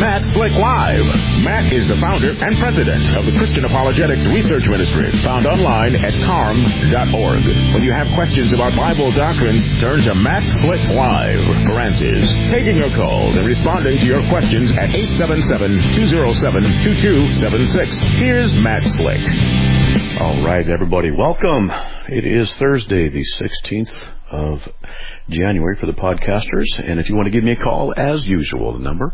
Matt Slick Live. Matt is the founder and president of the Christian Apologetics Research Ministry, found online at carm.org. When you have questions about Bible doctrines, turn to Matt Slick Live for answers. Taking your calls and responding to your questions at 877-207-2276. Here's Matt Slick. All right, everybody, welcome. It is Thursday, the 16th of January for the podcasters. And if you want to give me a call, as usual, the number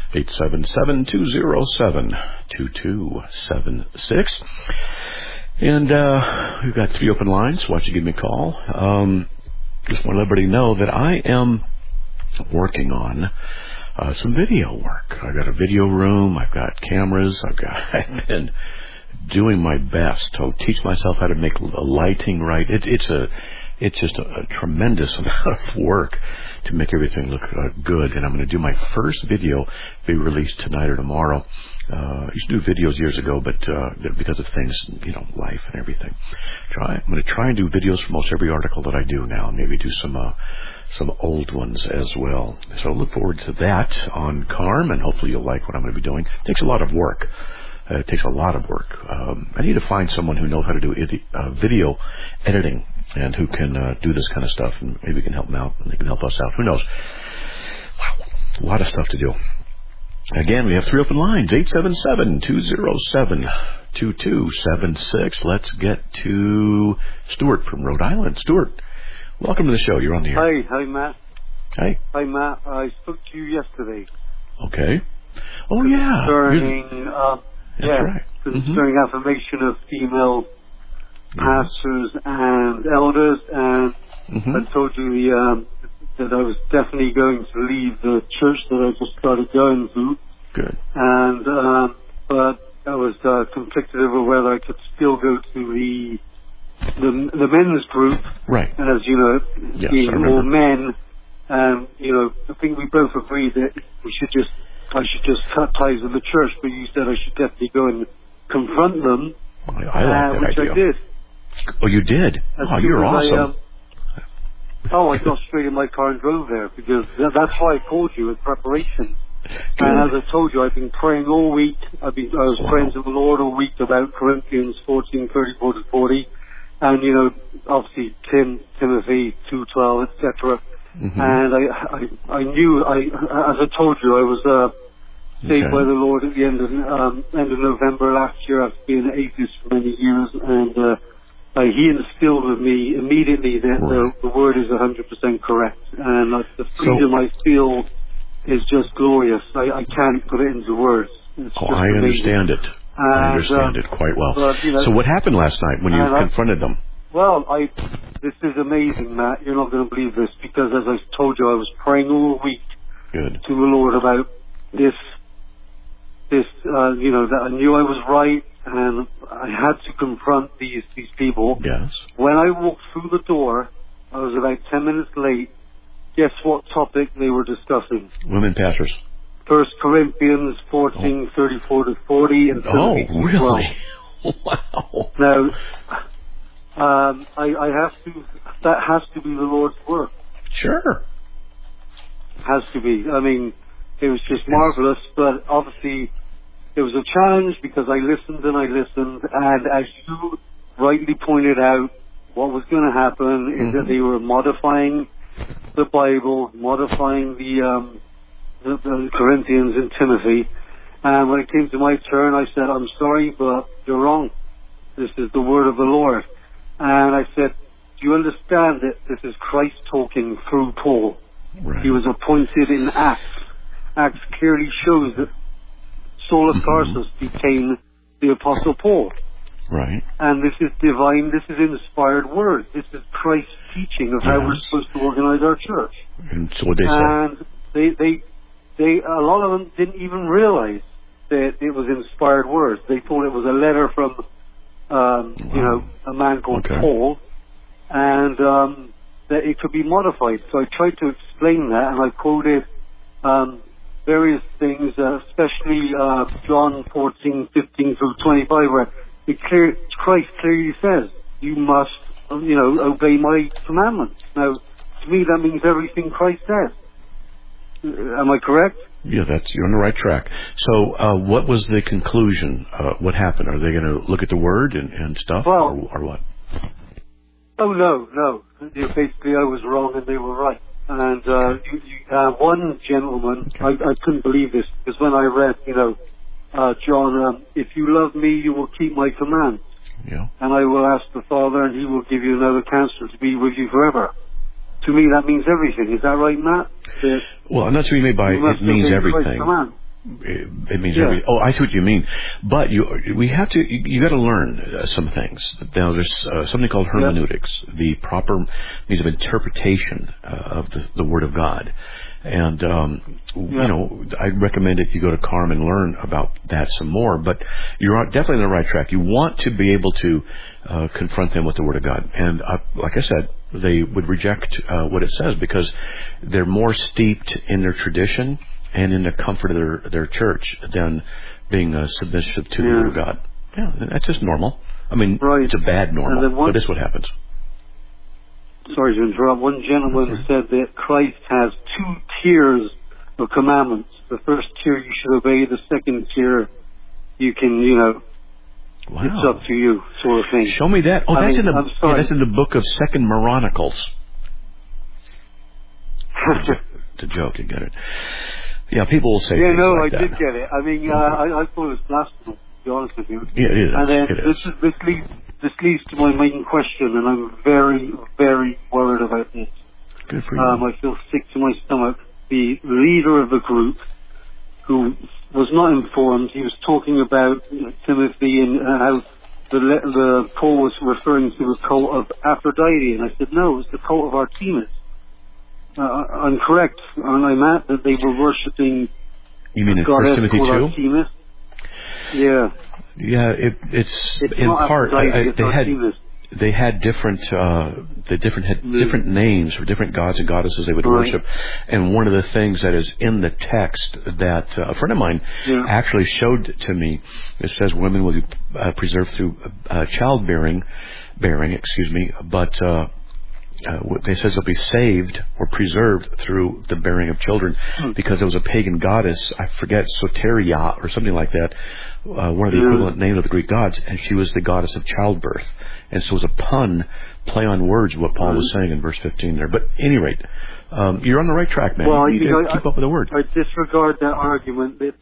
877-207-2276. And we've got 3 open lines. Why don't you give me a call? Just want to let everybody know that I am working on some video work. I've got a video room. I've got cameras. I've been doing my best to teach myself how to make lighting right. It's just a tremendous amount of work to make everything look good. And I'm going to do my first video, be released tonight or tomorrow. I used to do videos years ago, but because of things, life and everything. I'm going to try and do videos for most every article that I do now, and maybe do some old ones as well. So I look forward to that on Carm, and hopefully you'll like what I'm going to be doing. It takes a lot of work. It takes a lot of work. I need to find someone who knows how to do video editing and who can do this kind of stuff, and maybe can help them out, and they can help us out. Who knows? Wow, a lot of stuff to do. Again, we have 3 open lines, 877-207-2276. Let's get to Stuart from Rhode Island. Stuart, welcome to the show. You're on the air. Hi, Matt. Hi. Hi, Matt. I spoke to you yesterday. Okay. Oh, yeah. Concerning, right. Concerning affirmation of female pastors and elders, and I told you that I was definitely going to leave the church that I just started going to. Good. And but I was conflicted over whether I could still go to the men's group, right? As you know, yes, being more men, and I think we both agreed that I should just cut ties with the church. But you said I should definitely go and confront them. I like that which idea. I did. Oh, you did? Oh, you're awesome. I got straight in my car and drove there, because that's why I called you in preparation. Good. And as I told you, I've been praying all week. I was praying to the Lord all week about Corinthians 14:34-40, and obviously Timothy 2:12, etc. And I knew, as I told you, I was saved by the Lord at the end of November last year after being an atheist for many years, and he instilled with me immediately that the word is 100% correct, and the freedom I feel is just glorious. I can't put it into words. It's just I understand it. I understand it quite well. But, so what happened last night when you confronted them? Well, this is amazing, Matt. You're not going to believe this, because as I told you, I was praying all week to the Lord about this, that I knew I was right, and I had to confront these people. Yes. When I walked through the door, I was about 10 minutes late. Guess what topic they were discussing? Women pastors. 1 Corinthians 14:34-40. And really? Wow. Now, that has to be the Lord's work. Sure. Has to be. I mean, it was just marvelous, but obviously it was a challenge, because I listened, and as you rightly pointed out, what was going to happen is that they were modifying the Bible, modifying the Corinthians and Timothy, and when it came to my turn, I said, I'm sorry, but you're wrong. This is the word of the Lord. And I said, do you understand that this is Christ talking through Paul? Right. He was appointed in Acts. Acts clearly shows that Saul of Tarsus became the Apostle Paul. Right. And this is divine, this is inspired word. This is Christ's teaching of how we're supposed to organize our church. And so what they said? And they a lot of them didn't even realize that it was inspired words. They thought it was a letter from, a man called Paul, and that it could be modified. So I tried to explain that, and I quoted various things, especially John 14:15-25, where Christ clearly says, you must, obey my commandments. Now, to me, that means everything Christ says. Am I correct? Yeah, you're on the right track. So, what was the conclusion? What happened? Are they going to look at the Word and stuff, Well, or what? Oh, no. Basically, I was wrong and they were right. And one gentleman, okay. I couldn't believe this, because when I read, John, if you love me, you will keep my commands. Yeah. And I will ask the Father, and he will give you another counselor to be with you forever. To me, that means everything. Is that right, Matt? Well, I'm not sure you mean by it means everything. It means everything. Oh, I see what you mean. But you got to learn some things. Now, there's something called hermeneutics, the proper means of interpretation of the Word of God. And, I recommend that you go to CARM and learn about that some more. But you're definitely on the right track. You want to be able to confront them with the Word of God. And like I said, they would reject what it says because they're more steeped in their tradition and in the comfort of their church than being submissive to the Word of God. Yeah, that's just normal. I mean, It's a bad normal, but it's what happens. Sorry to interrupt. One gentleman said that Christ has 2 tiers of commandments. The first tier you should obey. The second tier you can, it's up to you, sort of thing. Show me that. Oh, that's in the book of Second Moronicles. It's a joke, you get it. Yeah, people will say things like that. I did get it. I mean, I thought it was blasphemous, to be honest with you. Yeah, it is. And then this leads to my main question, and I'm very, very worried about this. Good for you. I feel sick to my stomach. The leader of the group, who was not informed, he was talking about Timothy and how the Paul was referring to the cult of Aphrodite, and I said, no, it's the cult of Artemis. I'm correct, aren't I, Matt, that they were worshipping you mean in 1 Timothy 2? Artemis? Yeah. Yeah, it's in part they had different different names for different gods and goddesses they would worship, and one of the things that is in the text that a friend of mine actually showed to me, it says women will be preserved through childbearing, but they says they'll be saved or preserved through the bearing of children because there was a pagan goddess, I forget, Soteria or something like that, one of the equivalent names of the Greek gods, and she was the goddess of childbirth. And so it was a play on words, what Paul was saying in verse 15 there. But at any rate, you're on the right track, man. Well, you need to keep up with the Word. I disregard that argument that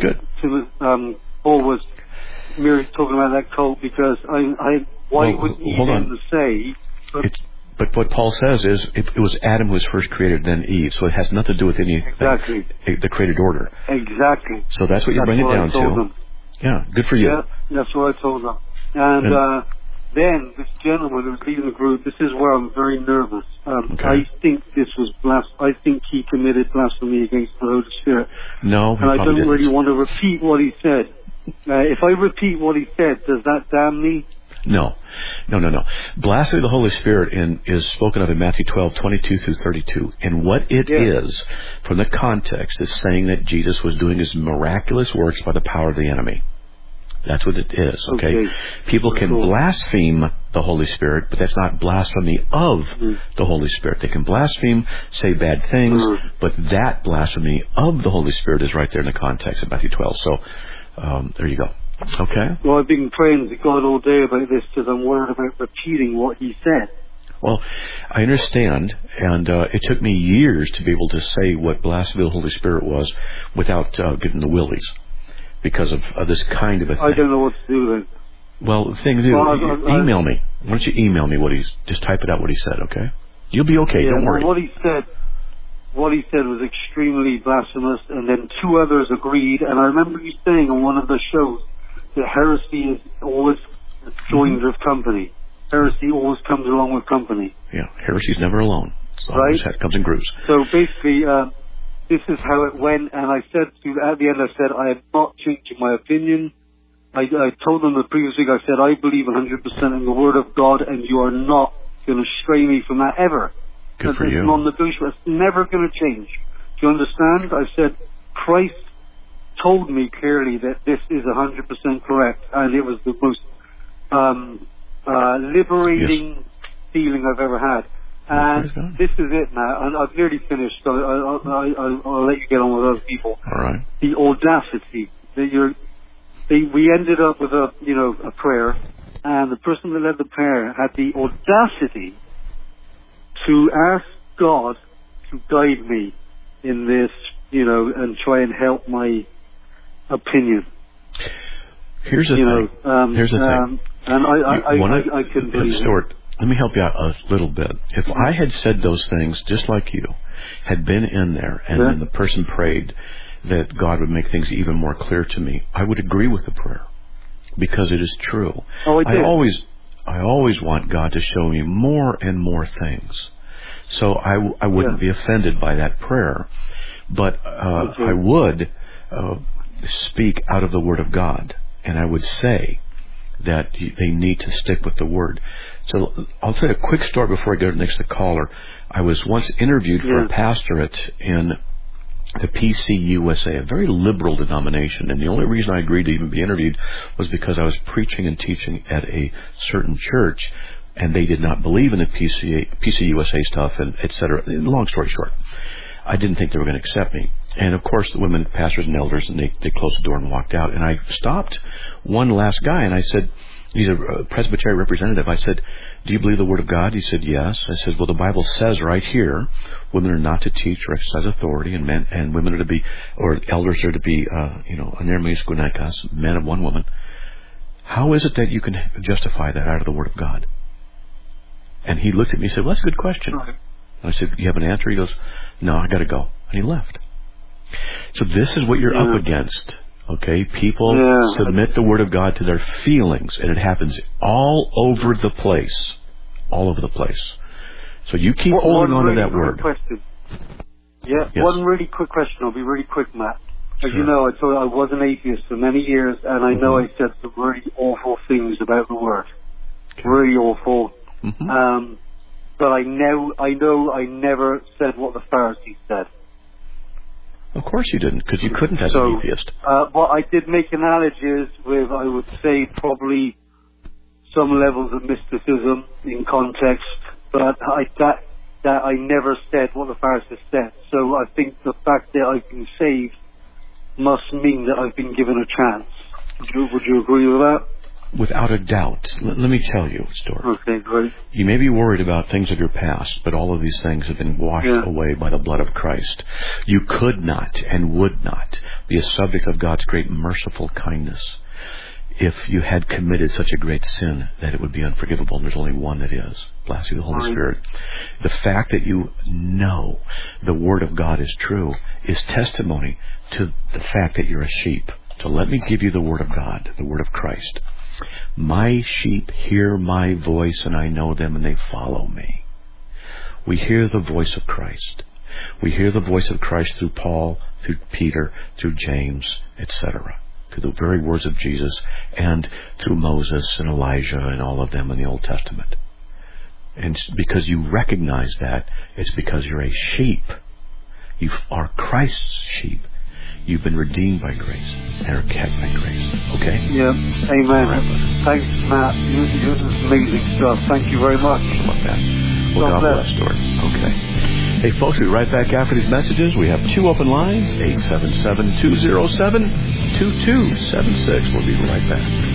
Paul was merely talking about that cult because why wouldn't he then say... But what Paul says is it was Adam who was first created, then Eve. So it has nothing to do with anything. Exactly. The created order. Exactly. So that's what you bring it down to. Them. Yeah, good for you. Yeah, that's what I told them. And then this gentleman who was leading the group, this is where I'm very nervous. I think this was I think he committed blasphemy against the Holy Spirit. No, and I don't really want to repeat what he said. If I repeat what he said, does that damn me? No. Blasphemy of the Holy Spirit is spoken of in Matthew 12:22 through 32. And what it is, from the context, is saying that Jesus was doing his miraculous works by the power of the enemy. That's what it is, okay? People can blaspheme the Holy Spirit, but that's not blasphemy of the Holy Spirit. They can blaspheme, say bad things, but that blasphemy of the Holy Spirit is right there in the context of Matthew 12. So, there you go. Okay. Well, I've been praying to God all day about this because I'm worried about repeating what he said. Well, I understand, and it took me years to be able to say what blasphemy of the Holy Spirit was without getting the willies because of this kind of a thing. I don't know what to do then. Well, the thing to do, email me. Why don't you email me just type it out what he said, okay? You'll be okay, don't worry. What he said was extremely blasphemous, and then 2 others agreed, and I remember you saying on one of the shows that heresy is always joined with company. Heresy always comes along with company. Yeah, heresy's never alone. It always comes in groups. So basically, this is how it went, and I said at the end, I said, I am not changing my opinion. I told them the previous week, I said, I believe 100% in the Word of God, and you are not going to stray me from that ever. Good for you. It's non-negotiable. It's never going to change. Do you understand? I said, Christ told me clearly that this is 100% correct, and it was the most liberating feeling I've ever had. And this is it, Matt. And I've nearly finished, so I'll let you get on with other people. All right. The audacity that we ended up with a prayer, and the person that led the prayer had the audacity to ask God to guide me in this, and try and help my opinion. Here's the thing. Here's the thing. And I couldn't believe it. Stuart, let me help you out a little bit. If I had said those things just like you, had been in there, and then the person prayed that God would make things even more clear to me, I would agree with the prayer, because it is true. Oh, I always want God to show me more and more things. So I wouldn't be offended by that prayer, but I would speak out of the Word of God, and I would say that they need to stick with the Word. So I'll tell you a quick story before I go to the next caller. I was once interviewed for a pastorate in the PCUSA, a very liberal denomination, and the only reason I agreed to even be interviewed was because I was preaching and teaching at a certain church, and they did not believe in the PCUSA stuff, and et cetera. Long story short, I didn't think they were going to accept me. And of course, the women pastors and elders, and they closed the door and walked out. And I stopped one last guy, and I said, he's a Presbyterian representative. I said, do you believe the Word of God? He said, yes. I said, well, the Bible says right here, women are not to teach or exercise authority, and men and women are to be, or elders are to be, anermes gunaikas, men of one woman. How is it that you can justify that out of the Word of God? And he looked at me and said, well, that's a good question. I said, you have an answer? He goes, no, I got to go. And he left. So this is what you're up against. Okay, people submit the Word of God to their feelings, and it happens all over the place. All over the place. So you keep holding on to that Word. Question. Yeah, yes. One really quick question. I'll be really quick, Matt. As you know, I thought I was an atheist for many years, and I know I said some really awful things about the Word. Really awful. But I know I never said what the Pharisees said. Of course you didn't, because you couldn't as an atheist. Well, I did make analogies with, I would say, probably some levels of mysticism in context, but I never said what the Pharisees said. So I think the fact that I've been saved must mean that I've been given a chance. Would you agree with that? Without a doubt. Let me tell you, Stuart. Okay, great. You may be worried about things of your past, but all of these things have been washed away by the blood of Christ. You could not and would not be a subject of God's great merciful kindness if you had committed such a great sin that it would be unforgivable, and there's only one that is. Blasphemy of the Holy Spirit. The fact that you know the Word of God is true is testimony to the fact that you're a sheep. So let me give you the Word of God, the Word of Christ. My sheep hear my voice, and I know them, and they follow me. We hear the voice of Christ. We hear the voice of Christ through Paul, through Peter, through James, etc., through the very words of Jesus, and through Moses and Elijah and all of them in the Old Testament. And because you recognize that, it's because you're a sheep. You are Christ's sheep. You've been redeemed by grace and are kept by grace. Okay? Yeah. Amen. Right, thanks, Matt. This is amazing stuff. Thank you very much. How about that? Well, God bless, Stuart. Okay. Hey, folks, we'll be right back after these messages. We have two open lines, 877-207-2276. We'll be right back.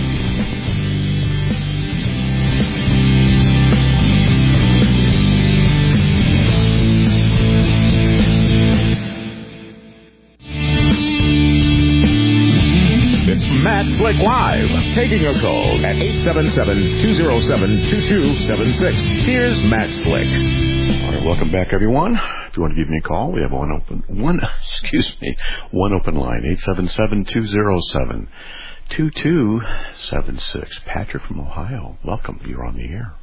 Matt Slick Live, taking your calls at 877-207-2276. Here's Matt Slick. All right, welcome back, everyone. If you want to give me a call, we have one open line, 877-207-2276. Patrick from Ohio, welcome. You're on the air.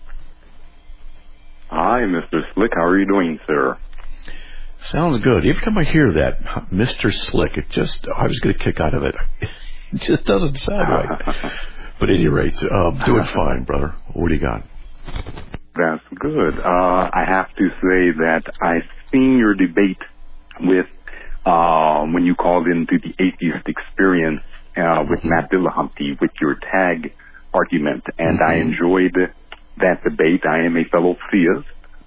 Hi, Mr. Slick. How are you doing, sir? Sounds good. Every time I hear that, Mr. Slick, I was going to kick out of it. It just doesn't sound right. But at any rate, doing fine, brother. What do you got? That's good. I have to say that I've seen your debate with when you called into the atheist experience with Matt Dillahunty with your tag argument, and I enjoyed that debate. I am a fellow theist,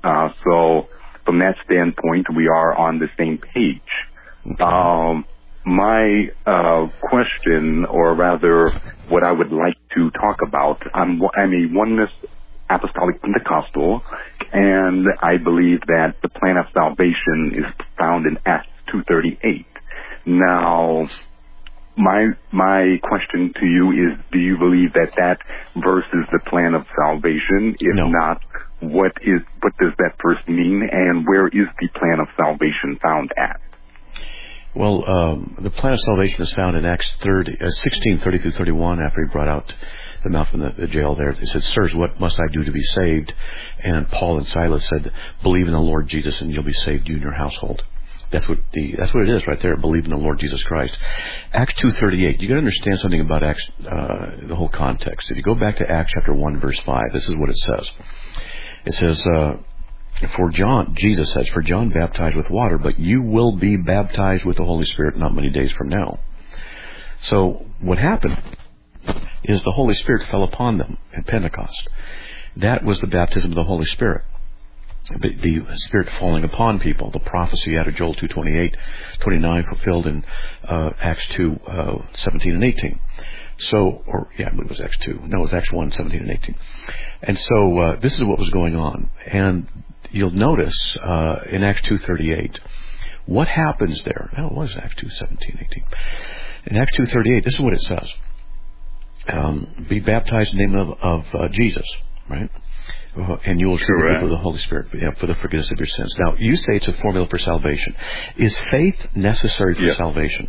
So from that standpoint, we are on the same page. Okay. My question, or rather what I would like to talk about, I'm a oneness apostolic Pentecostal, and I believe that the plan of salvation is found in Acts 2:38. Now, my question to you is, do you believe that verse is the plan of salvation? If No. not, what does that verse mean, and where is the plan of salvation found at? Well, the plan of salvation is found in Acts 16:30-31. After he brought out them out from the jail there, he said, "Sirs, what must I do to be saved?" And Paul and Silas said, "Believe in the Lord Jesus, and you'll be saved, you and your household." That's what it is right there. Believe in the Lord Jesus Christ. Acts 2:38. You got to understand something about Acts, the whole context. If you go back to Acts chapter 1, verse 5, this is what it says. It says, Jesus says, "For John baptized with water, but you will be baptized with the Holy Spirit not many days from now." So what happened is the Holy Spirit fell upon them at Pentecost. That was the baptism of the Holy Spirit. The Spirit falling upon people. The prophecy out of Joel 2:28-29 fulfilled in Acts 2:17 and 18. So, I believe it was Acts 2. No, it was Acts 1:17 and 18. And so this is what was going on. And you'll notice in Acts 2:38, what happens there? No, it was Acts 2:17, 18. In Acts 2:38, this is what it says. Be baptized in the name of Jesus, right? And you will receive the gift of the Holy Spirit for the forgiveness of your sins. Now, you say it's a formula for salvation. Is faith necessary for salvation?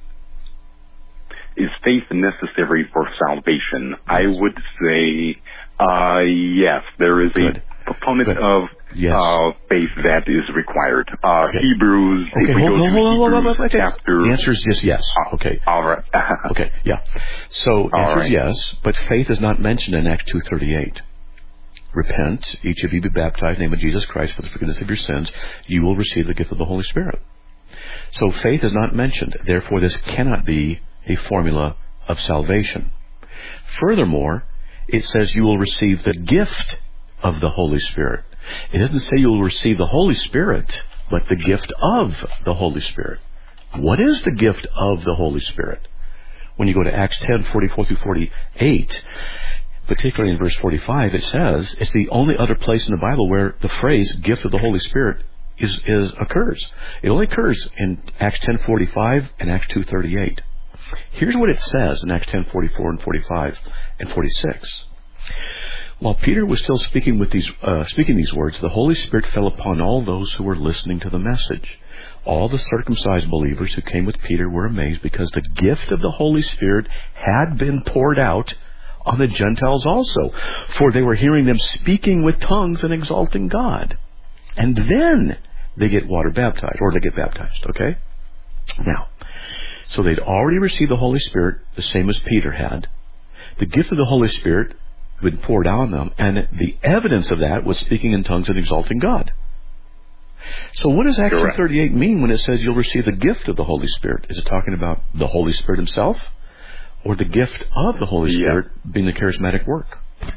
Is faith necessary for salvation? I would say yes. There is a component of faith that is required. Hebrews, if we go to Hebrews chapter... The answer is just yes. Okay. All right. Okay, yeah. So the answer is yes, but faith is not mentioned in Acts 2:38. Repent, each of you be baptized in the name of Jesus Christ for the forgiveness of your sins. You will receive the gift of the Holy Spirit. So faith is not mentioned. Therefore, this cannot be a formula of salvation. Furthermore, it says you will receive the gift of the Holy Spirit. It doesn't say you will receive the Holy Spirit, but the gift of the Holy Spirit. What is the gift of the Holy Spirit? When you go to Acts 10:44-48, particularly in verse 45, it says it's the only other place in the Bible where the phrase gift of the Holy Spirit occurs. It only occurs in Acts 10:45 and Acts 2:38. Here's what it says in Acts 10:44 and 45 and 46. While Peter was still speaking these words, the Holy Spirit fell upon all those who were listening to the message. All the circumcised believers who came with Peter were amazed because the gift of the Holy Spirit had been poured out on the Gentiles also, for they were hearing them speaking with tongues and exalting God. And then they get baptized, okay? Now, so they'd already received the Holy Spirit, the same as Peter had. The gift of the Holy Spirit had been poured out on them, and the evidence of that was speaking in tongues and exalting God. So what does Acts 2:38 mean when it says you'll receive the gift of the Holy Spirit? Is it talking about the Holy Spirit himself? Or the gift of the Holy Spirit being the charismatic work?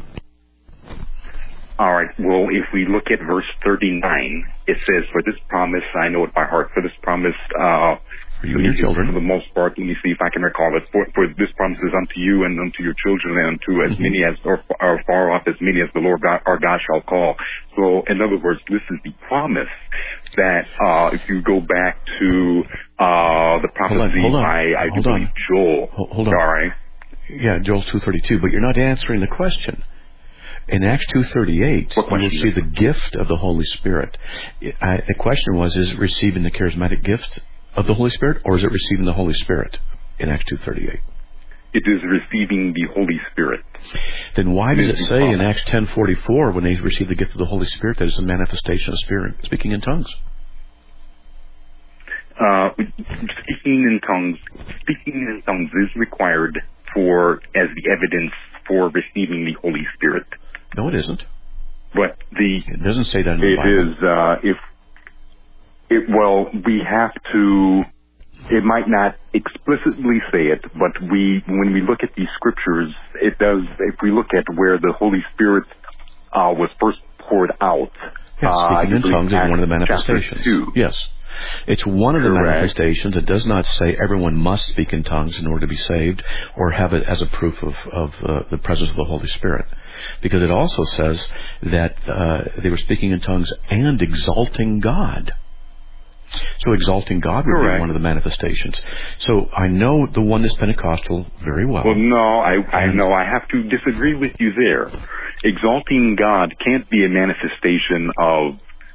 All right. Well, if we look at verse 39, it says, "For this promise, I know it by heart, for this promise, for you and your children. For the most part, let me see if I can recall it. For this promise is unto you and unto your children and unto as many as are far off, as many as the Lord God, our God shall call." So, in other words, this is the promise that if you go back to the prophecy I believe Joel. Hold on. All right. Yeah, Joel 2:32. But you're not answering the question. In Acts 2:38, you will see the gift of the Holy Spirit. The question was, is it receiving the charismatic gift of the Holy Spirit, or is it receiving the Holy Spirit in Acts 2:38? It is receiving the Holy Spirit. Then why does it say in Acts 10:44, when they receive the gift of the Holy Spirit, that it's a manifestation of Spirit, speaking in tongues? Speaking in tongues is required as the evidence for receiving the Holy Spirit. No, it isn't. But it doesn't say that in the Bible. It is we have to. It might not explicitly say it, but when we look at these scriptures, it does. If we look at where the Holy Spirit was first poured out, Yes, speaking in tongues is one of the manifestations. 2. Yes. It's one of the manifestations. It does not say everyone must speak in tongues in order to be saved or have it as a proof of the presence of the Holy Spirit. Because it also says that they were speaking in tongues and exalting God. So exalting God would be one of the manifestations. So I know the Oneness Pentecostal very well. Well, no, I have to disagree with you there. Exalting God can't be a manifestation of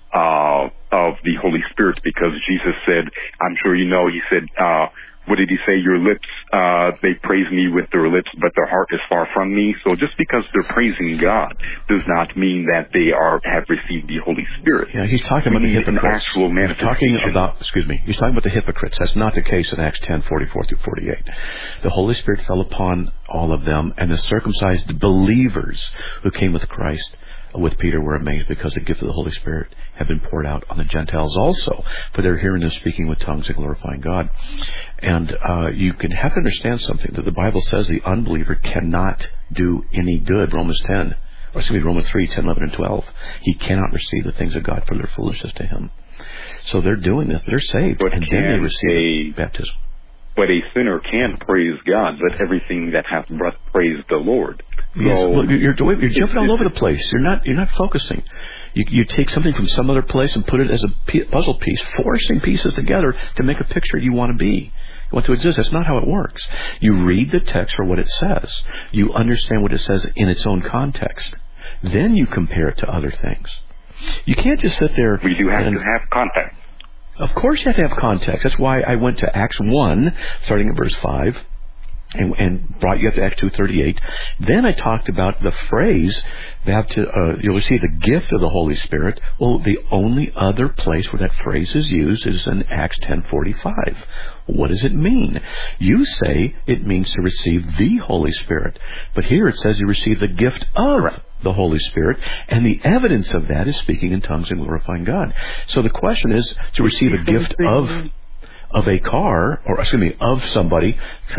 the Holy Spirit, because Jesus said, I'm sure you know, he said, what did he say? Your lips, they praise me with their lips, but their heart is far from me. So just because they're praising God does not mean that they have received the Holy Spirit. Yeah, he's talking about the hypocrites. Actual manifestation. He's talking about the hypocrites. That's not the case in Acts 10:44 through 48. The Holy Spirit fell upon all of them, and the circumcised believers who came with Christ, with Peter, were amazed because the gift of the Holy Spirit had been poured out on the Gentiles also, for they're hearing them speaking with tongues and glorifying God. And you can have to understand something, that the Bible says the unbeliever cannot do any good. Romans 3, 10, 11, and 12. He cannot receive the things of God, for their foolishness to him. So they're doing this. They're saved, and then they receive baptism. But a sinner can praise God. Let everything that hath breath praise the Lord. Yes, well, you're jumping all over the place. You're not focusing. You take something from some other place and put it as a puzzle piece, forcing pieces together to make a picture you want to be, you want to exist. That's not how it works. You read the text for what it says. You understand what it says in its own context. Then you compare it to other things. You can't just sit there. We do have to have context. Of course you have to have context. That's why I went to Acts 1, starting at verse 5, and brought you up to Acts 2:38. Then I talked about the phrase, you'll receive the gift of the Holy Spirit. Well, the only other place where that phrase is used is in Acts 10:45. What does it mean? You say it means to receive the Holy Spirit. But here it says you receive the gift of the Holy Spirit, and the evidence of that is speaking in tongues and glorifying God. So the question is, to receive a gift of a car, or of somebody,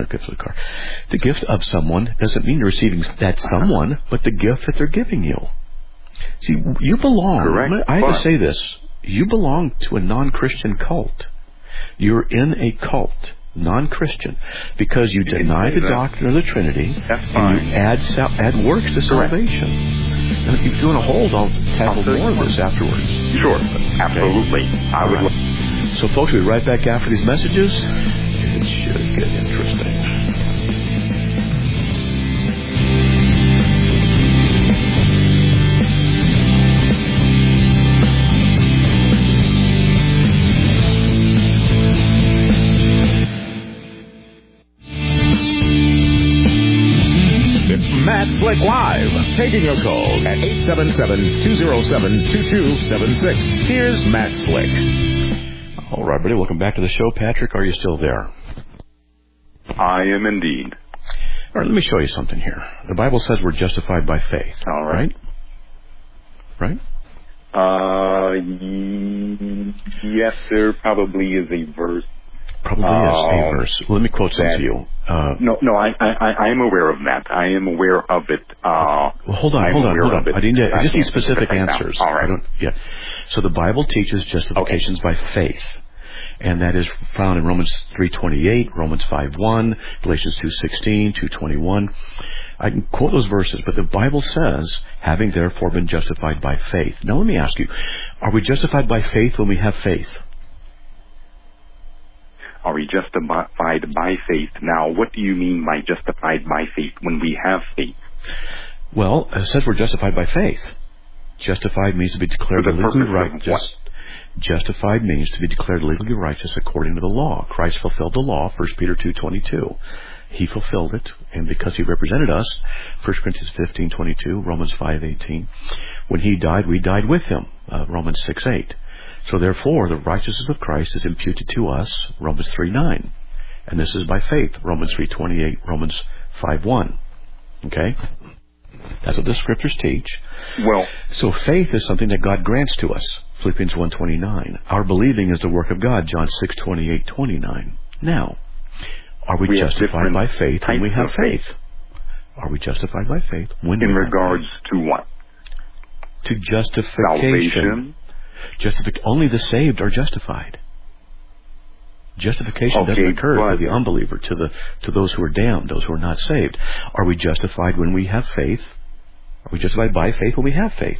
the gift of someone doesn't mean you're receiving that someone, but the gift that they're giving you. See, you belong, I have to say this, you belong to a non-Christian cult. You're in a cult, non-Christian, because you deny the doctrine of the Trinity, and you add works to salvation. And if you want to hold, I'll tackle more of this afterwards. Sure, absolutely. I would. So, folks, we'll be right back after these messages. It should get interesting. Matt Slick Live, taking your calls at 877-207-2276. Here's Matt Slick. All right, buddy, welcome back to the show. Patrick, are you still there? I am indeed. All right, let me show you something here. The Bible says we're justified by faith. All right? Yes, there probably is a verse. Probably is a verse. Let me quote some to you. I am aware of that. I am aware of it. Well, hold on. I just need specific answers. All right. So the Bible teaches justifications by faith, and that is found in Romans 3:28, Romans 5:1, Galatians 2:16, 2:21. I can quote those verses, but the Bible says, having therefore been justified by faith. Now let me ask you, are we justified by faith when we have faith? Are we justified by faith? Now, what do you mean by justified by faith when we have faith? Well, it says we're justified by faith. Justified means to be declared legally righteous. Justified means to be declared legally righteous according to the law. Christ fulfilled the law, 1 Peter 2:22. He fulfilled it, and because he represented us, 1 Corinthians 15:22, Romans 5:18. When he died, we died with him, Romans 6:8. So therefore, the righteousness of Christ is imputed to us, Romans 3:9. And this is by faith, Romans 3:28, Romans 5:1. Okay? That's what the scriptures teach. Well, so faith is something that God grants to us, Philippians 1:29. Our believing is the work of God, John 6:28-29. Now, are we justified by faith when we have faith? Are we justified by faith when we have faith? In regards to what? to justification. Only the saved are justified. Justification doesn't occur for the unbeliever, to those who are damned, those who are not saved. Are we justified when we have faith? Are we justified by faith when we have faith?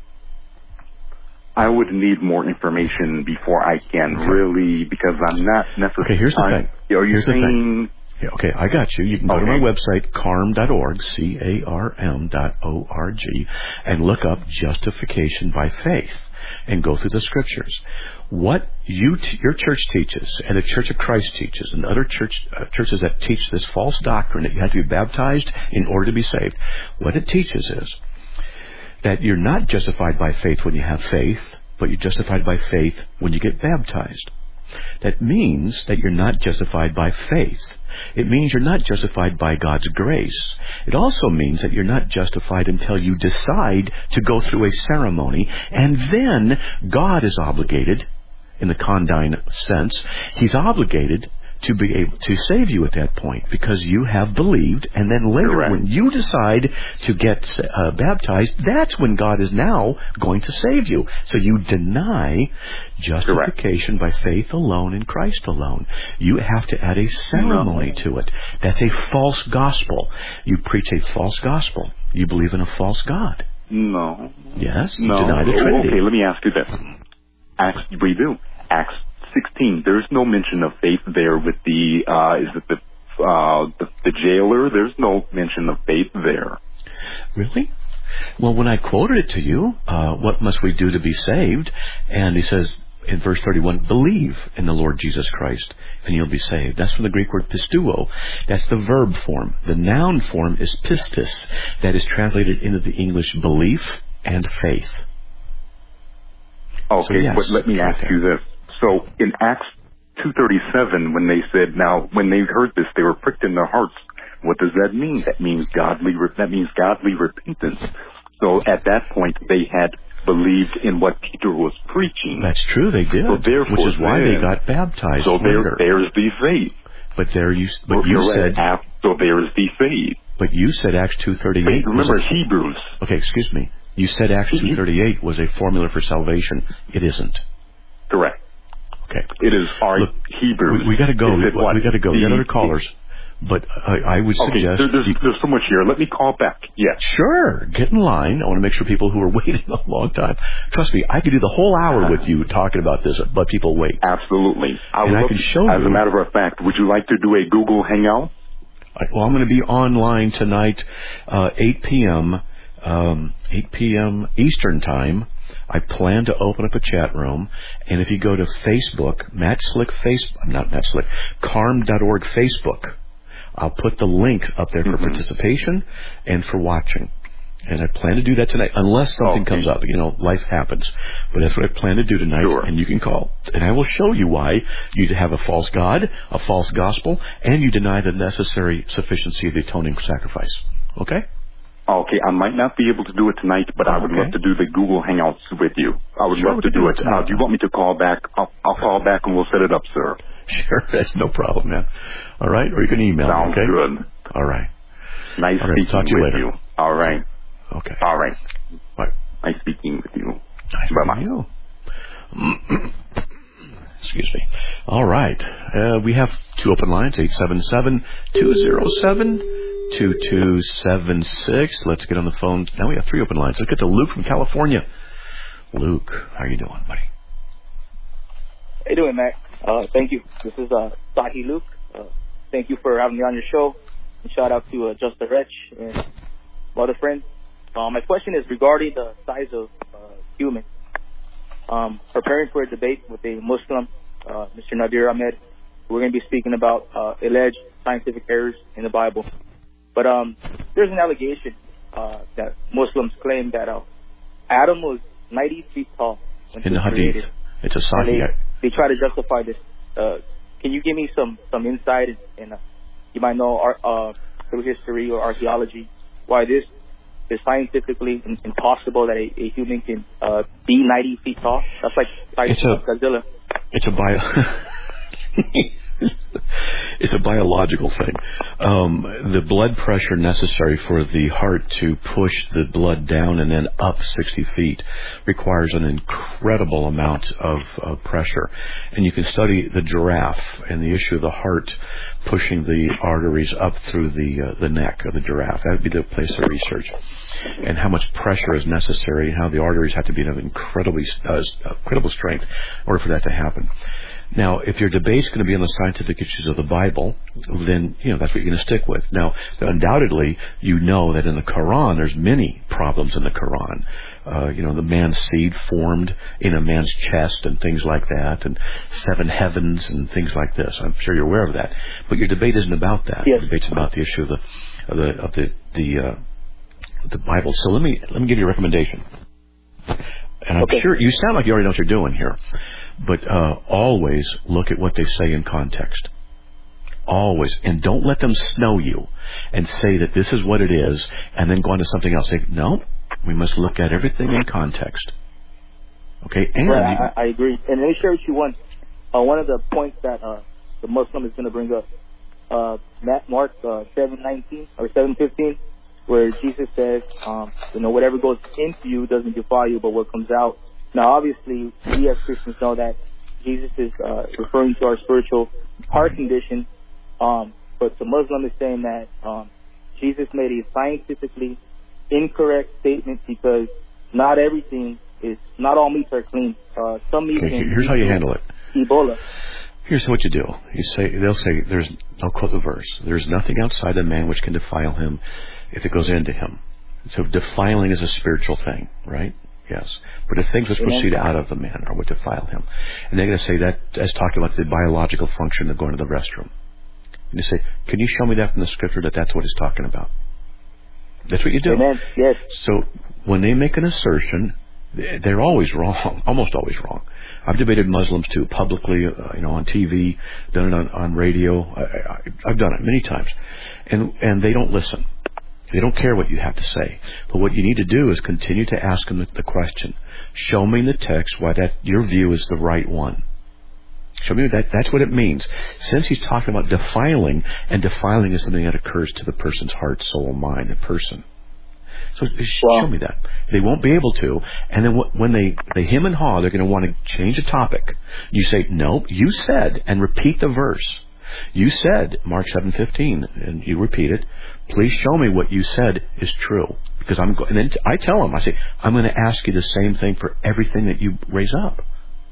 I would need more information before I can really, because I'm not necessarily... Okay, here's the thing. Are you saying... Yeah, okay, I got you. You can go to my website, carm.org, CARM.org, and look up justification by faith and go through the scriptures. What your church teaches, and the Church of Christ teaches, and other churches that teach this false doctrine that you have to be baptized in order to be saved, what it teaches is that you're not justified by faith when you have faith, but you're justified by faith when you get baptized. That means that you're not justified by faith. It means you're not justified by God's grace. It also means that you're not justified until you decide to go through a ceremony, and then God is obligated, in the condign sense, He's obligated to be able to save you at that point, because you have believed, and then later when you decide to get baptized, that's when God is now going to save you. So you deny justification by faith alone in Christ alone. You have to add a ceremony to it. That's a false gospel. You preach a false gospel. You believe in a false God. No. Yes, you deny the Trinity. Okay, let me ask you this. We do. Acts 16. There's no mention of faith there with the jailer. There's no mention of faith there. Really? Well, when I quoted it to you, what must we do to be saved? And he says in verse 31, believe in the Lord Jesus Christ and you'll be saved. That's from the Greek word pistuo. That's the verb form. The noun form is pistis. That is translated into the English belief and faith. Okay, so yes, but let me ask you this. So in Acts 2:37, when they said, now when they heard this, they were pricked in their hearts. What does that mean? That means godly repentance. So at that point, they had believed in what Peter was preaching. That's true, they did. So therefore, which is why they got baptized. So there's the faith. But you said. So there's the faith. But you said Acts 2:38. Remember Hebrews. Okay, excuse me. You said Acts 2:38 was a formula for salvation. It isn't. Correct. Okay. It is Hebrews. We got to go. We got to go. We got other callers. But I would suggest... There's so much here. Let me call back. Yes. Sure. Get in line. I want to make sure people who are waiting a long time... Trust me, I could do the whole hour with you talking about this, but people wait. Absolutely. I can show you. As a matter of fact, would you like to do a Google Hangout? Well, I'm going to be online tonight, 8 p.m. Eastern Time. I plan to open up a chat room, and if you go to Facebook, Carm.org Facebook, I'll put the link up there for participation and for watching. And I plan to do that tonight, unless something comes up. You know, life happens. But that's what I plan to do tonight, and you can call. And I will show you why you have a false God, a false gospel, and you deny the necessary sufficiency of the atoning sacrifice. Okay? Okay, I might not be able to do it tonight, but I would love to do the Google Hangouts with you. I would love to do it. Do you want me to call back? I'll call back and we'll set it up, sir. Sure, that's no problem, man. All right, or you can email. Sounds good. All right. Nice speaking talk to you with later. you. All right. Okay. All right. Bye. Nice speaking with you. Nice Bye-bye. you. Excuse me. All right. We have two open lines, 877-207-2276. Let's get on the phone. Now we have three open lines. Let's get to Luke from California. Luke, how are you doing, buddy? How you doing, Mac? Thank you. This is Sahi Luke. Thank you for having me on your show. And shout out to Just the Wretch and my other friends. My question is regarding the size of humans. Preparing for a debate with a Muslim, Mr. Nadir Ahmed. We're going to be speaking about alleged scientific errors in the Bible. But there's an allegation that Muslims claim that Adam was 90 feet tall when in the Hadith. Created. It's a Sahih. They try to justify this. Can you give me some insight, and you might know through history or archaeology, why this is scientifically impossible that a human can be 90 feet tall? That's like Godzilla. It's It's a biological thing. The blood pressure necessary for the heart to push the blood down and then up 60 feet requires an incredible amount of pressure. And you can study the giraffe and the issue of the heart pushing the arteries up through the neck of the giraffe. That would be the place of research. And how much pressure is necessary and how the arteries have to be of incredibly critical strength in order for that to happen. Now, if your debate's going to be on the scientific issues of the Bible, then, that's what you're going to stick with. Now, undoubtedly, that in the Quran, there's many problems in the Quran. The man's seed formed in a man's chest and things like that, and 7 heavens and things like this. I'm sure you're aware of that. But your debate isn't about that. Yes. Your debate's about the issue of the Bible. So let me give you a recommendation. And I'm sure you sound like you already know what you're doing here. But always look at what they say in context. Always. And don't let them snow you and say that this is what it is and then go on to something else. Say, no, we must look at everything in context. Okay? And right, I agree. And let me share with you one of the points that the Muslim is going to bring up. Mark 7:19 or 7:15, where Jesus says, whatever goes into you doesn't defile you, but what comes out. Now, obviously, we as Christians know that Jesus is referring to our spiritual heart condition, but the Muslim is saying that Jesus made a scientifically incorrect statement because not all meats are clean. Some meats. Okay, here's how you handle it. Ebola. Here's what you do. They'll say, I'll quote the verse. There's nothing outside the man which can defile him if it goes into him. So defiling is a spiritual thing, right? Yes. But the things which proceed out of the man are what defile him. And they're going to say that, as talking about the biological function of going to the restroom. And you say, can you show me that from the scripture that's what it's talking about? That's what you do. Amen. Yes. So when they make an assertion, they're always wrong, almost always wrong. I've debated Muslims too, publicly, on TV, done it on radio. I've done it many times. And they don't listen. They don't care what you have to say. But what you need to do is continue to ask them the question. Show me in the text why your view is the right one. Show me that's what it means. Since he's talking about defiling, and defiling is something that occurs to the person's heart, soul, mind, and person. So show me that. They won't be able to. And then when they hem and haw, they're going to want to change the topic. You say, no, you said, and repeat the verse. You said, Mark 7:15, and you repeat it. Please show me what you said is true. Because and then I tell them, I say, I'm going to ask you the same thing for everything that you raise up.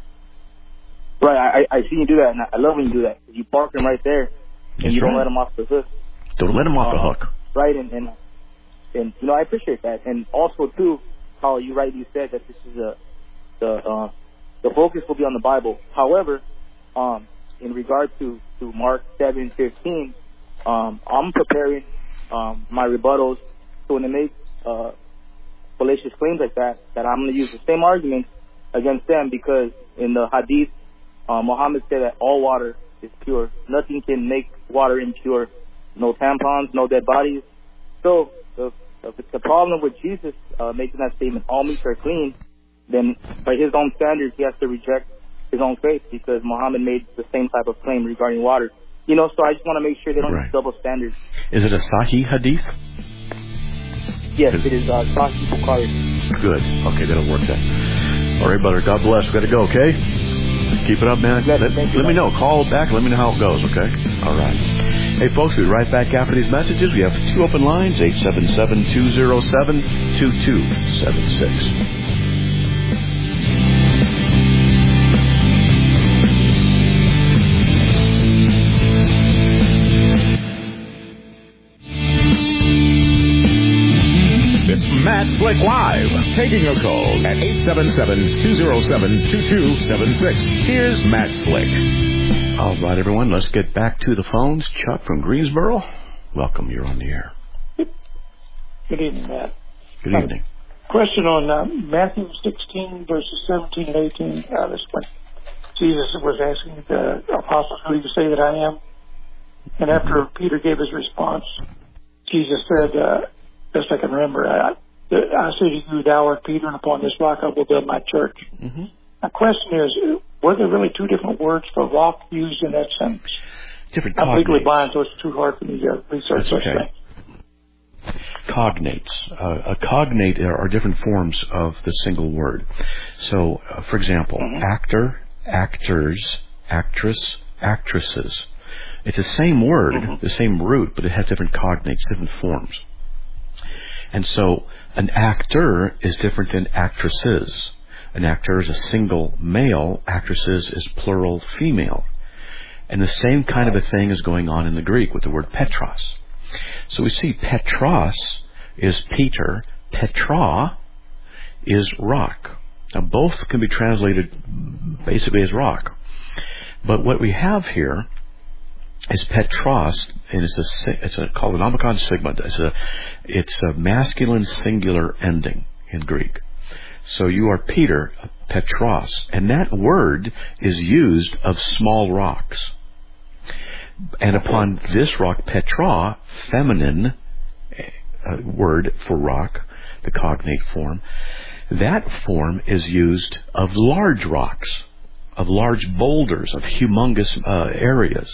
Right, I see you do that, and I love when you do that. You park them right there, and you don't let them off the hook. Don't let them off the hook. Right, and I appreciate that. And also, too, how you rightly said that this is the focus will be on the Bible. However, in regard to Mark 7:15, I'm preparing my rebuttals. So when they make fallacious claims like that I'm going to use the same arguments against them, because in the Hadith, Muhammad said that all water is pure. Nothing can make water impure. No tampons, no dead bodies. So if it's a problem with Jesus making that statement, all meats are clean, then by his own standards, he has to reject his own faith, because Muhammad made the same type of claim regarding water. So I just want to make sure they don't have double standards. Is it a Sahih Hadith? Yes, it is Sahih Bukhari. Good. Okay, that'll work then. All right, brother. God bless. We got to go, okay? Keep it up, man. Let me know. Call back. Let me know how it goes, okay? All right. Hey, folks, we'll be right back after these messages. We have 2 open lines, 877-207-2276. Matt Slick Live, taking your calls at 877-207-2276. Here's Matt Slick. All right, everyone, let's get back to the phones. Chuck from Greensboro, welcome. You're on the air. Good evening, Matt. Good evening. Question on Matthew 16, verses 17 and 18. This one, Jesus was asking the apostles, who do you say that I am? And after Peter gave his response, Jesus said, best I can remember, I say to you, thou art Peter, and upon this rock I will build my church. Mm-hmm. My question is, were there really 2 different words for rock used in that sentence? different I'm legally cognates. blind, so it's too hard for me to research That's such okay. things. Cognates. A cognate are different forms of the single word. So, for example, actor, actors, actress, actresses. It's the same word, the same root, but it has different cognates, different forms. And so, an actor is different than actresses. An actor is a single male, actresses is plural female. And the same kind of a thing is going on in the Greek with the word Petros. So we see Petros is Peter, Petra is rock. Now both can be translated basically as rock. But what we have here is Petros, and it's called an omicron sigma. It's a masculine singular ending in Greek. So you are Peter, Petros, and that word is used of small rocks. And upon this rock, Petra, feminine word for rock, the cognate form, that form is used of large rocks, of large boulders, of humongous areas.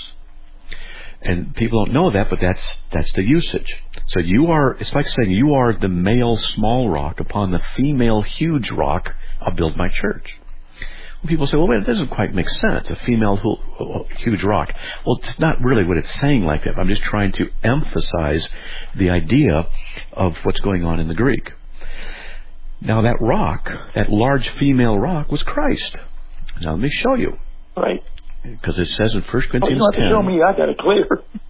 And people don't know that, but that's the usage. So it's like saying you are the male small rock upon the female huge rock. I'll build my church. Well, people say, well, wait, it doesn't quite make sense. A female huge rock. Well, it's not really what it's saying like that. I'm just trying to emphasize the idea of what's going on in the Greek. Now that rock, that large female rock, was Christ. Now let me show you. Right. Because it says in 1 Corinthians 10. You don't have to show me. I got it clear.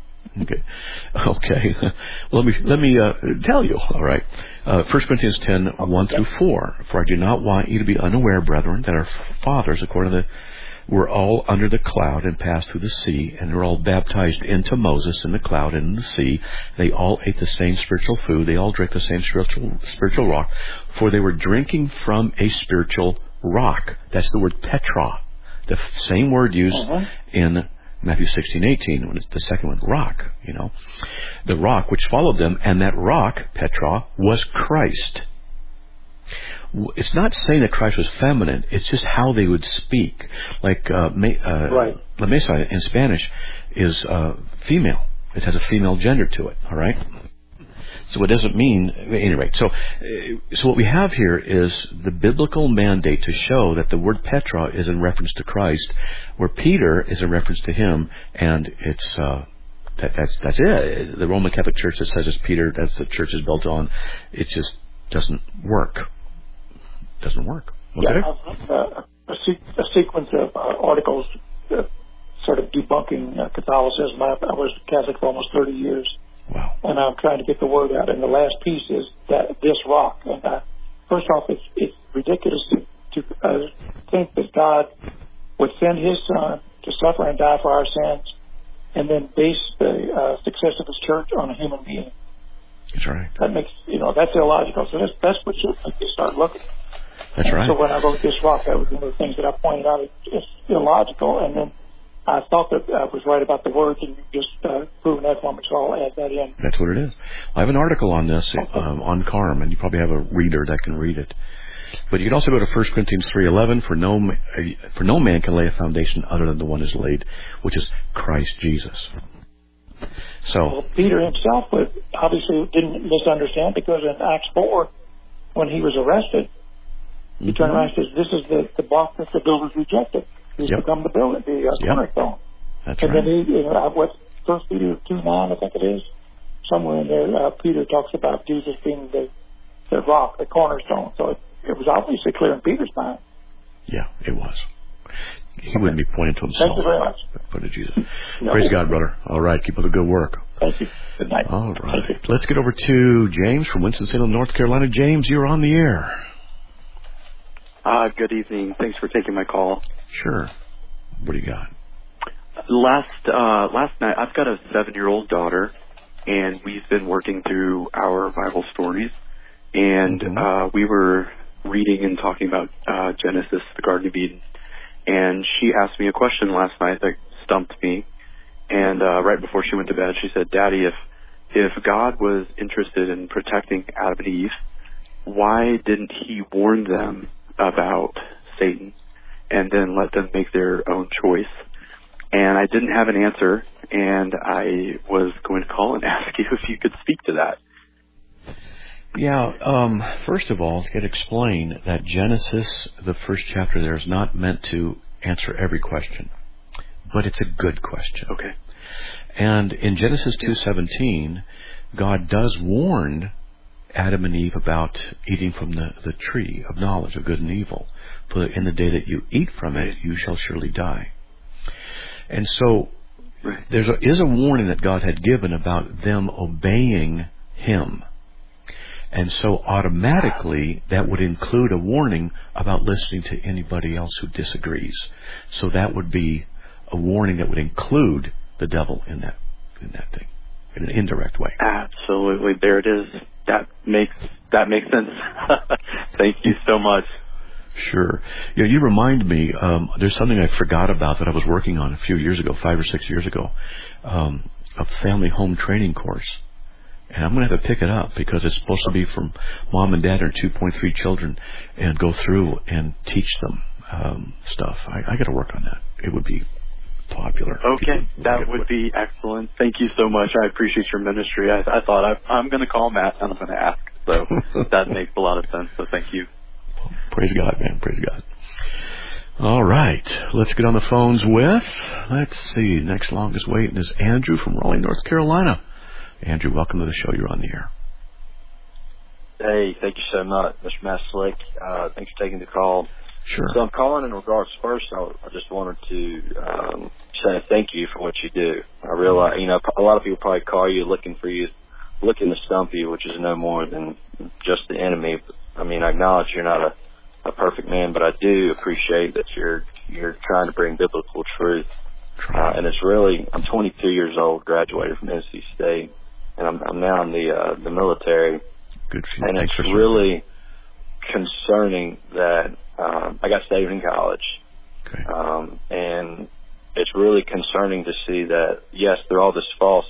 Okay. Well, let me tell you. All right. 1 Corinthians 10, 1 through 4. For I do not want you to be unaware, brethren, that our fathers, according to were all under the cloud and passed through the sea, and were all baptized into Moses in the cloud and in the sea. They all ate the same spiritual food. They all drank the same spiritual rock, for they were drinking from a spiritual rock. That's the word Petra. The same word used in Matthew 16:18, when it's the second one, rock, the rock which followed them, and that rock, Petra, was Christ. It's not saying that Christ was feminine, it's just how they would speak. Like, La Mesa in Spanish is female. It has a female gender to it, all right? So it doesn't mean, at any rate. So what we have here is the biblical mandate to show that the word Petra is in reference to Christ, where Peter is in reference to him, and it's that's it. The Roman Catholic Church that says it's Peter, that's the church is built on. It just doesn't work. Doesn't work. Okay? Yeah, a sequence of articles sort of debunking Catholicism. I was Catholic for almost 30 years. Wow. And I'm trying to get the word out. And the last piece is that this rock. And first off, it's ridiculous to think that God would send His Son to suffer and die for our sins, and then base the success of His church on a human being. That's right. That makes that's illogical. So that's what should make you start looking. That's right. So when I wrote this rock, that was one of the things that I pointed out. It's illogical, and then I thought that I was right about the words, and you just proven that for me, so I'll add that in. That's what it is. I have an article on this on CARM, and you probably have a reader that can read it. But you can also go to 1 Corinthians 3:11. For no man can lay a foundation other than the one is laid, which is Christ Jesus. So Peter himself obviously didn't misunderstand, because in Acts 4, when he was arrested, he turned around and says, "This is the block that the builders rejected. He's become the building, the cornerstone." That's and right. then he, 1 Peter 2:9, I think it is, somewhere in there, Peter talks about Jesus being the rock, the cornerstone. So it was obviously clear in Peter's mind. Yeah, it was. He wouldn't be pointing to himself. Thank you very much. But to Jesus. Praise God, brother. All right, keep up the good work. Thank you. Good night. All right. Let's get over to James from Winston-Salem, North Carolina. James, you're on the air. Good evening. Thanks for taking my call. Sure. What do you got? Last night, I've got a 7-year-old daughter, and we've been working through our Bible stories, and we were reading and talking about Genesis, the Garden of Eden, and she asked me a question last night that stumped me, and right before she went to bed, she said, "Daddy, if God was interested in protecting Adam and Eve, why didn't He warn them about Satan and then let them make their own choice?" and I didn't have an answer, and I was going to call and ask you if you could speak to that. Yeah, first of all, I got to explain that Genesis, the first chapter there, is not meant to answer every question, but it's a good question. Okay. And in Genesis 2:17, God does warn Adam and Eve about eating from the tree of knowledge of good and evil. For in the day that you eat from it, you shall surely die. And so there is a warning that God had given about them obeying Him. And so automatically that would include a warning about listening to anybody else who disagrees. So that would be a warning that would include the devil in that thing, in an indirect way. Absolutely. There it is. That makes sense. Thank you so much. Sure. You remind me, there's something I forgot about that I was working on a few years ago, 5 or 6 years ago, a family home training course. And I'm going to have to pick it up because it's supposed to be from mom and dad and 2.3 children and go through and teach them stuff. I got to work on that. It would be popular. Okay, that would be excellent. Thank you so much. I appreciate your ministry. I thought I'm going to call Matt and I'm going to ask. So that makes a lot of sense. So thank you. Praise God, man. Praise God. All right. Let's get on the phones with, let's see, next longest waiting is Andrew from Raleigh, North Carolina. Andrew, welcome to the show. You're on the air. Hey, thank you so much, Mr. Matt Slick. Thanks for taking the call. Sure. So I'm calling in regards, first, I just wanted to say thank you for what you do. I realize, a lot of people probably call you looking to stump you, which is no more than just the enemy. I acknowledge you're not a perfect man, but I do appreciate that you're trying to bring biblical truth. And it's really, I'm 22 years old, graduated from NC State, and I'm now in the military. Good for you. And it's really concerning that I got saved in college. Okay. And it's really concerning to see that, yes, they're all this false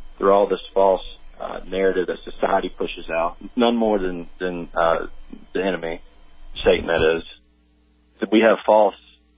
narrative that society pushes out, none more than the enemy, Satan, that is. That we have false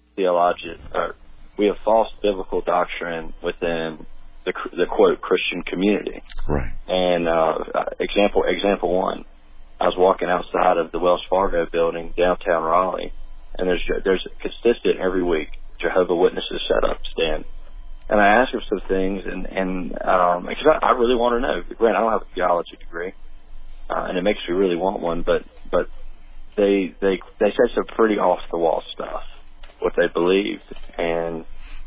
we have false biblical doctrine within the quote Christian community. Right. And example one, I was walking outside of the Wells Fargo building downtown Raleigh, and there's consistent every week Jehovah's Witnesses set up stand. And I asked them some things, and because I really want to know. Granted, I don't have a theology degree, and it makes me really want one. But they said some pretty off the wall stuff, what they believed, and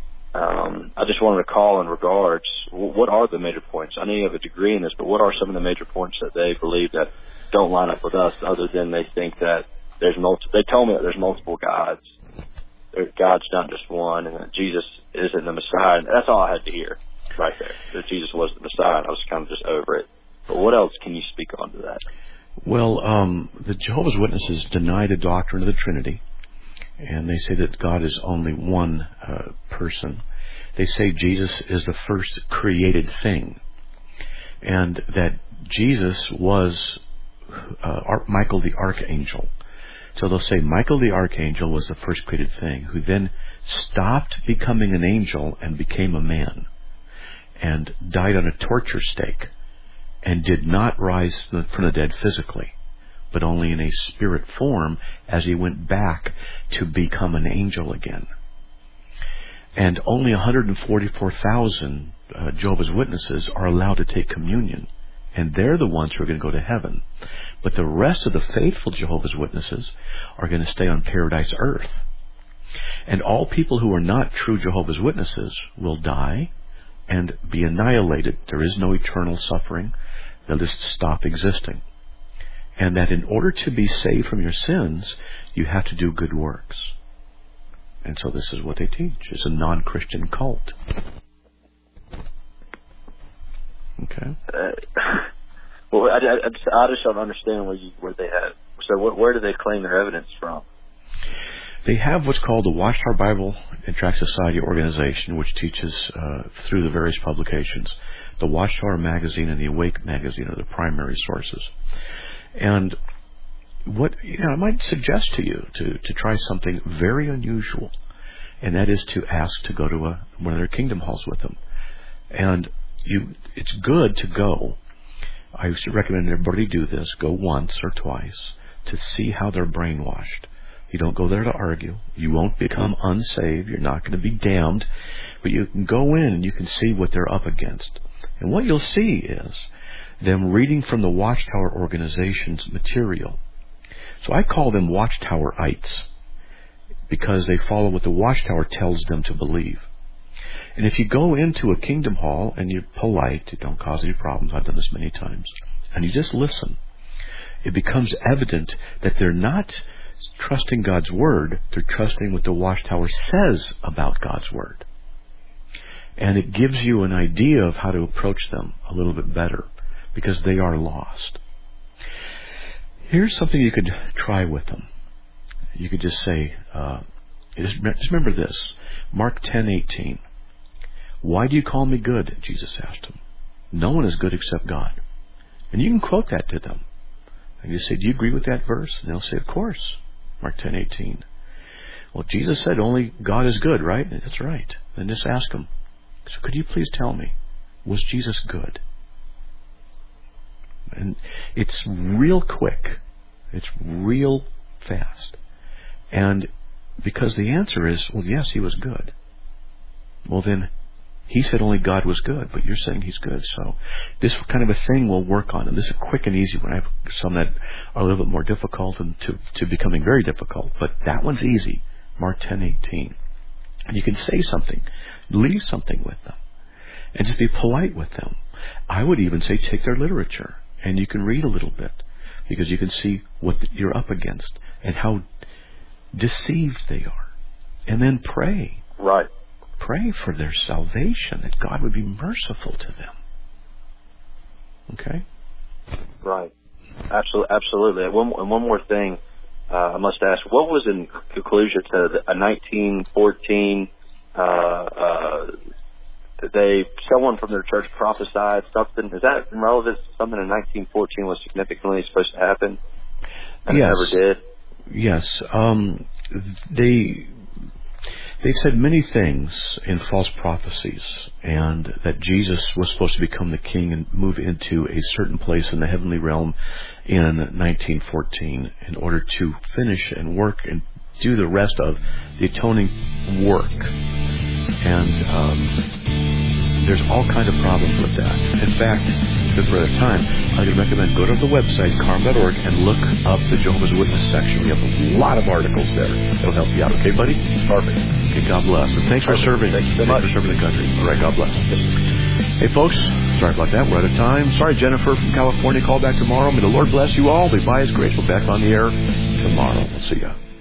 I just wanted to call in regards. What are the major points? I know you have a degree in this, but what are some of the major points that they believe that don't line up with us, other than they think that there's multiple? They told me that there's multiple gods. God's not just one, and that Jesus isn't the Messiah. And that's all I had to hear right there, that Jesus wasn't the Messiah, and I was kind of just over it. But what else can you speak on to that? Well, the Jehovah's Witnesses deny the doctrine of the Trinity, and they say that God is only one person. They say Jesus is the first created thing, and that Jesus was Michael the Archangel. So they'll say Michael the Archangel was the first created thing, who then stopped becoming an angel and became a man, and died on a torture stake, and did not rise from the dead physically, but only in a spirit form as he went back to become an angel again. And only 144,000 Jehovah's Witnesses are allowed to take communion, and they're the ones who are going to go to heaven. But the rest of the faithful Jehovah's Witnesses are going to stay on paradise earth. And all people who are not true Jehovah's Witnesses will die and be annihilated. There is no eternal suffering. They'll just stop existing. And that in order to be saved from your sins, you have to do good works. And so this is what they teach. It's a non-Christian cult. Okay. Well, I just don't understand where they have. So where do they claim their evidence from? They have what's called the Watchtower Bible and Tract Society organization, which teaches through the various publications. The Watchtower magazine and the Awake magazine are the primary sources. And what I might suggest to you to try something very unusual, and that is to ask to go to one of their kingdom halls with them. And it's good to go. I used to recommend everybody do this. Go once or twice to see how they're brainwashed. You don't go there to argue. You won't become unsaved. You're not going to be damned. But you can go in and you can see what they're up against. And what you'll see is them reading from the Watchtower organization's material. So I call them Watchtowerites because they follow what the Watchtower tells them to believe. And if you go into a kingdom hall and you're polite, you don't cause any problems, I've done this many times, and you just listen, it becomes evident that they're not trusting God's Word, they're trusting what the Watchtower says about God's Word. And it gives you an idea of how to approach them a little bit better, because they are lost. Here's something you could try with them. You could just say, just remember this, Mark 10:18. Why do you call me good? Jesus asked him. No one is good except God. And you can quote that to them. And you say, do you agree with that verse? And they'll say, of course. Mark 10:18. Well, Jesus said only God is good, right? That's right. Then just ask them. So could you please tell me, was Jesus good? And it's real quick. It's real fast. And because the answer is, well, yes, he was good. Well, then he said only God was good, but you're saying he's good. So this kind of a thing we'll work on. And this is a quick and easy one. I have some that are a little bit more difficult and to becoming very difficult. But that one's easy. Mark 10:18. And you can say something. Leave something with them. And just be polite with them. I would even say take their literature. And you can read a little bit. Because you can see what you're up against. And how deceived they are. And then pray. Right. Pray for their salvation, that God would be merciful to them. Okay? Right. Absolutely. One more thing I must ask. What was in conclusion to a 1914, someone from their church prophesied something? Is that relevant? Something in 1914 was significantly supposed to happen? And yes. It never did? Yes. They said many things in false prophecies, and that Jesus was supposed to become the king and move into a certain place in the heavenly realm in 1914 in order to finish and work and do the rest of the atoning work. And there's all kinds of problems with that. In fact, because we're out of time, I would recommend go to the website, carm.org, and look up the Jehovah's Witness section. We have a lot of articles there. It'll help you out. Okay, buddy? Perfect. Okay, God bless. And thanks for serving. Thank you so much. Thanks for serving the country. All right, God bless. Hey, folks, sorry about that. We're out of time. Sorry, Jennifer from California. Call back tomorrow. May the Lord bless you all. Be by His grace. We're back on the air tomorrow. We'll see you.